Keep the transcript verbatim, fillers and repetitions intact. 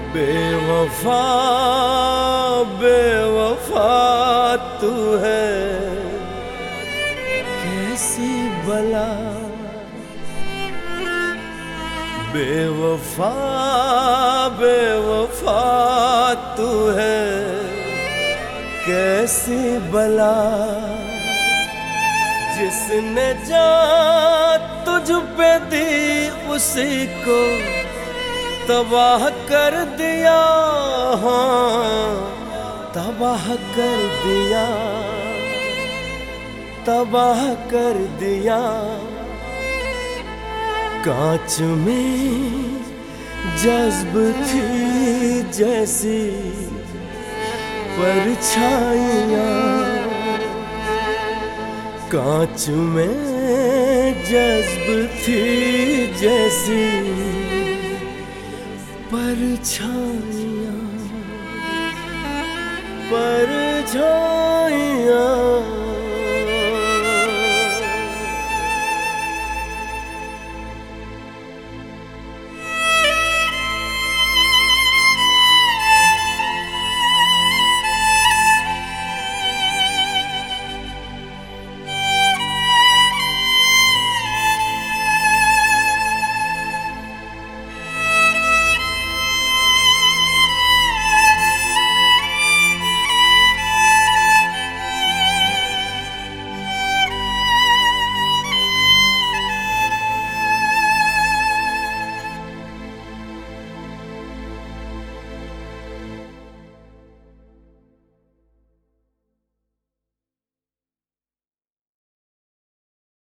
बेवफा बेवफा तू है कैसी बला, बेवफा बेवफा तू है कैसी बला, जिसने जान तुझ पे दी उसी को तबाह कर दिया, हाँ तबाह कर दिया, तबाह कर दिया। कांच में जज्ब थी जैसी परछाइयाँ, कांच में जज्ब थी जैसी परछाइयाँ, परछाइयाँ।